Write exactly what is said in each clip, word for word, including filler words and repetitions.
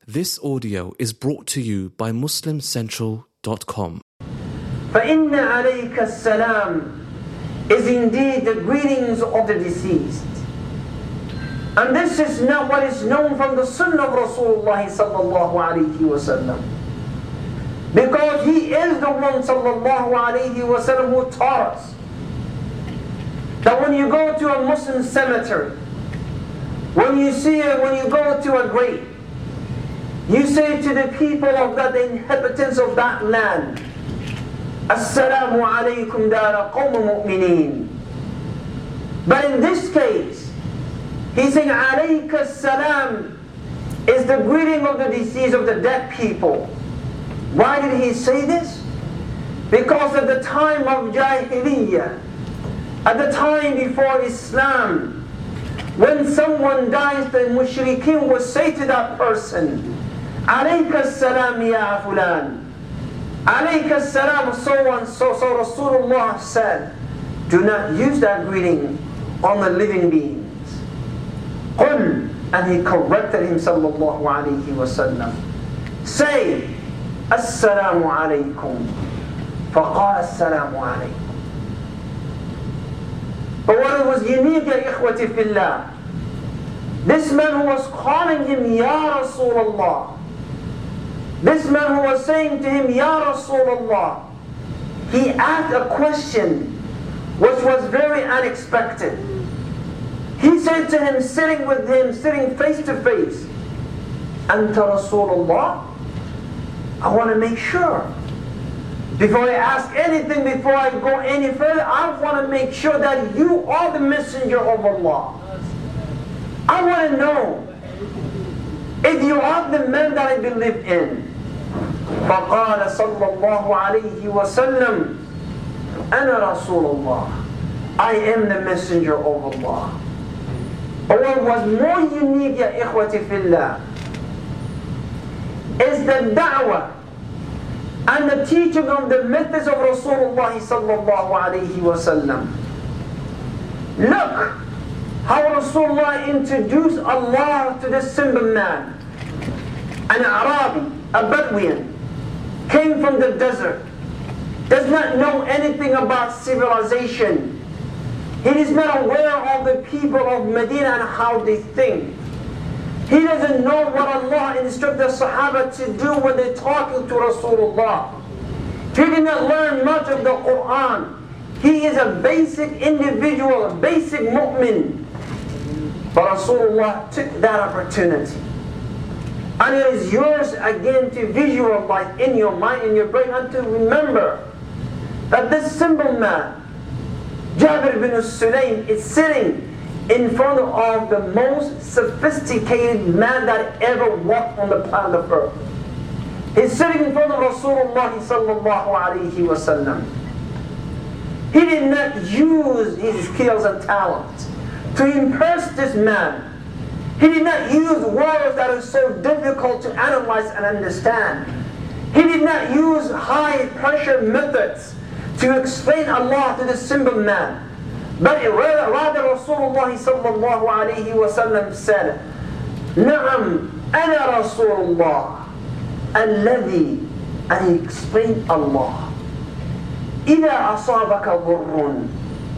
This audio is brought to you by Muslim Central dot com. فَإِنَّ عَلَيْكَ السَّلَامِ is indeed the greetings of the deceased. And this is not what is known from the Sunnah of Rasulullah sallallahu alayhi wa sallam. Because he is the one sallallahu alayhi wa sallam who taught us that when you go to a Muslim cemetery, when you see it, when you go to a grave, you say to the people of that, the inhabitants of that land, Assalamu alaykum dara qawm mu'mineen. But in this case, he's saying alayka salam is the greeting of the deceased, of the dead people. Why did he say this? Because at the time of Jahiliyyah, at the time before Islam, when someone dies, the mushrikeen would say to that person, alayka salam ya fulan, alayka salam, so and so. So Rasulullah said, do not use that greeting on the living beings. Qul, and he corrected him sallallahu alayhi wa sallam. Say, Assalamu alaykum. Faqala assalamu alaykum. But what was unique, ya ikhwati fillah, this man who was calling him Ya Rasulullah, this man who was saying to him Ya Rasulullah, he asked a question which was very unexpected. He said to him, sitting with him, sitting face to face, Anta Rasulullah, I want to make sure. Before I ask anything, before I go any further, I want to make sure that you are the messenger of Allah. I want to know if you are the man that I believe in. فَقَالَ صَلَّى اللَّهُ عَلَيْهِ وَسَلَّمَ أَنَا رَسُولُ اللَّهِ, I am the messenger of Allah. But what was more unique, ya ikhwati fillah, is the da'wah and the teaching of the methods of Rasulullah sallallahu alayhi wa sallam. Look how Rasulullah introduced Allah to this simple man, an Arabi, a Bedouin, came from the desert, does not know anything about civilization. He is not aware of the people of Medina and how they think. He doesn't know what Allah instructed the Sahaba to do when they're talking to Rasulullah. He did not learn much of the Quran. He is a basic individual, a basic mu'min. But Rasulullah took that opportunity. And it is yours again to visualize in your mind, in your brain, and to remember that this simple man, Jabir bin Sulaym, is sitting in front of the most sophisticated man that ever walked on the planet of earth. He's sitting in front of Rasulullah sallallahu alayhi wa sallam. He did not use his skills and talents to impress this man. He did not use words that are so difficult to analyze and understand. He did not use high pressure methods to explain Allah to this simple man. But rather, rather Rasulullah sallallahu alayhi wa sallam said, Na'am, ana Rasulullah, alladhi, and he explained Allah. إِذَا أَصَابَكَ ضُرٌّ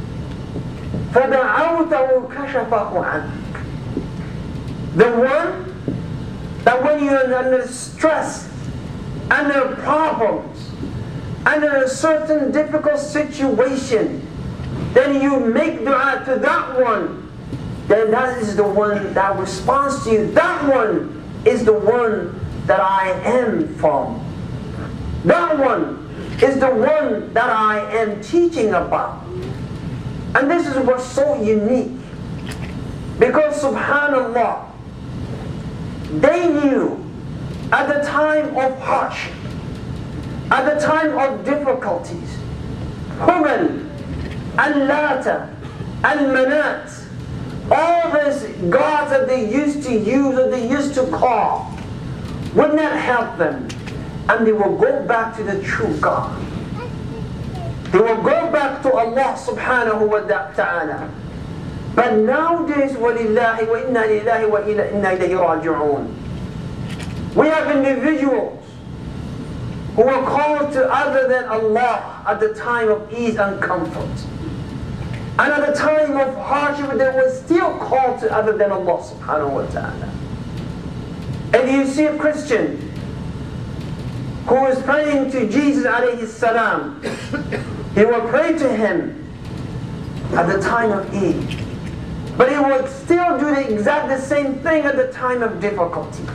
فَدَعَوْتَهُ كَشَفَهُ عَنْكَ. The one that when you're under stress, under problems, under a certain difficult situation, then you make dua to that one, then that is the one that responds to you. That one is the one that I am from. That one is the one that I am teaching about. And this is what's so unique. Because subhanallah, they knew at the time of hardship, at the time of difficulties, Hubal, Al-Lata, Al-Manat, all these gods that they used to use, that they used to call, would not help them. And they will go back to the true God. They will go back to Allah subhanahu wa ta'ala. But nowadays, وَلِلَّهِ وَإِنَّا لِلَّهِ وَإِنَّا إِلَيْهِ رَاجِعُونَ. We have individuals who were called to other than Allah at the time of ease and comfort. And at the time of hardship, they were still called to other than Allah subhanahu wa ta'ala. And you see a Christian who is praying to Jesus alayhi salam, he will pray to him at the time of ease. But he would still do the exact the same thing at the time of difficulties.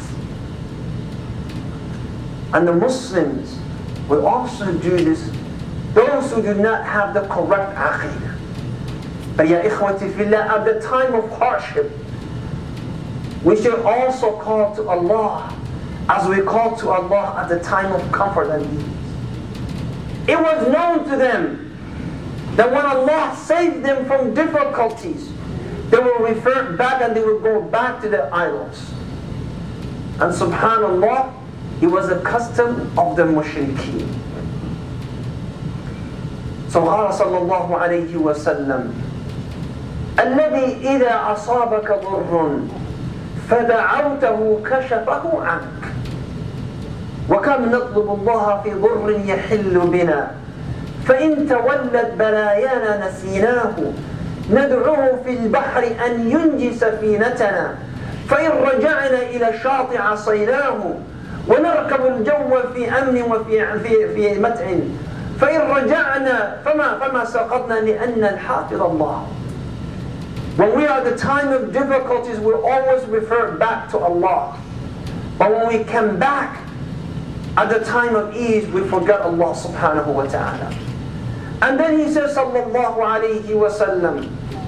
And the Muslims will also do this, those who do not have the correct aqeedah. But ya ikhwati fillah, at the time of hardship, we should also call to Allah as we call to Allah at the time of comfort and ease. It was known to them that when Allah saved them from difficulties, they will revert back and they will go back to their idols. And subhanallah, it was a custom of the mushrikeen. So قال صلى الله عليه وسلم الذي إذا أصابك ضر فدعوته كشفه عنك وكم نطلب الله في ضر يحل بنا فإن تولت بلايانا نسيناه ندعوه في البحر أن ينجي سفينتنا فإن رجعنا إلى الشاطئ عصيناه ونركب الجو في أمن وفي في في متع فإن رجعنا فما فما سقطنا لأن الحافظ الله. When we are at the time of difficulties, we always refer back to Allah. But when we come back at the time of ease, we forget Allah subhanahu wa ta'ala. And then he says sallallahu alayhi wa sallam,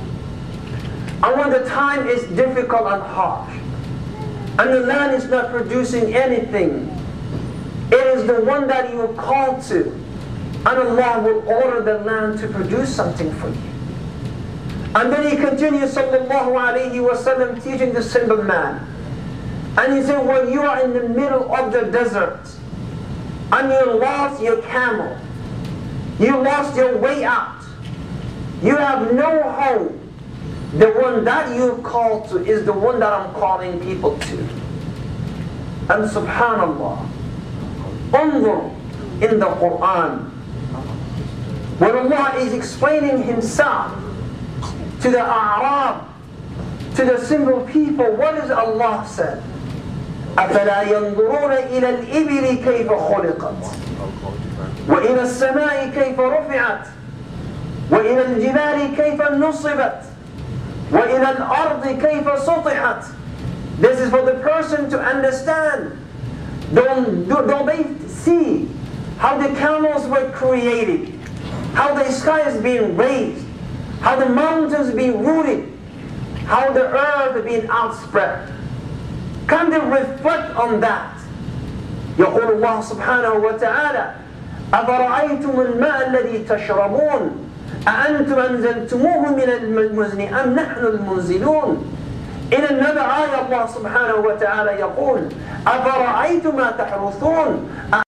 and when the time is difficult and harsh, and the land is not producing anything, it is the one that you are called to, and Allah will order the land to produce something for you. And then he continues sallallahu alayhi wa sallam teaching the simple man. And he said, when you are in the middle of the desert, and you lost your camel, you lost your way out, you have no home, the one that you call to is the one that I'm calling people to. And subhanallah, unzur in the Quran, when Allah is explaining Himself to the A'rab, to the simple people, what does Allah say? أَفَلَا يَنْظُرُونَ إِلَى الْإِبِلِ كَيْفَ خُلِقَتْ وَإِلَى السَّمَاءِ كَيْفَ رُفِعَتْ وَإِلَى الْجِبَالِ كَيْفَ نُصِبَتْ وَإِلَى الْأَرْضِ كَيْفَ سُطِحَتْ. This is for the person to understand. Don't, don't they see how the camels were created, how the sky is being raised, how the mountains being rooted, how the earth being outspread? Can they reflect on that? يقول الله سبحانه وتعالى أفرأيتم الماء الذي تشربون أأنتم أنزلتموه من المزن أم نحن المنزلون. In another ayah Allah subhanahu wa ta'ala يقول أفرأيتم ما تحرثون